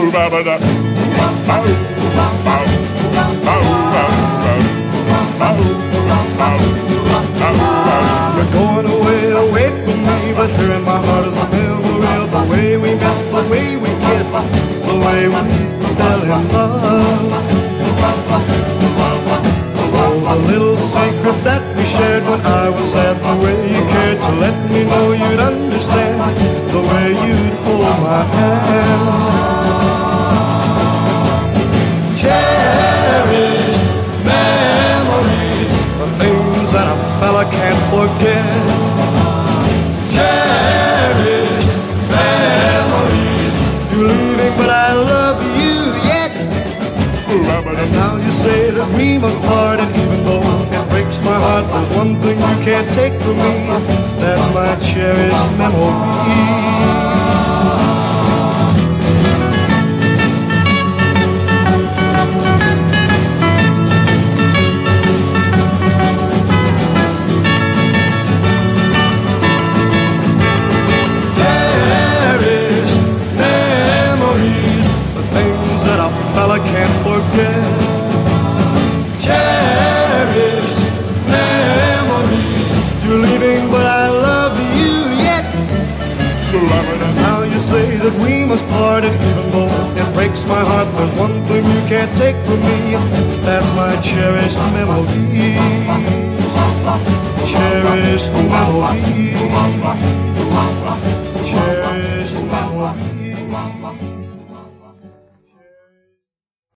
You're going away from me, but here in my heart is a memory of the way we met, the way we kissed, the way we fell in love. All the little secrets that we shared when I was sad, the way you cared to let me know you'd understand, the way you'd hold my hand. Cherished memories, the things that a fella can't forget. Cherished memories, you're leaving but I love you yet. And now you say that we must part, and even though it breaks my heart, there's one thing you can't take from me, that's my cherished memory. I can't forget. Cherished memories, you're leaving but I love you yet. And now you say that we must part, and even though it breaks my heart, there's one thing you can't take from me, that's my cherished memories. Cherished memories. Cherished memories.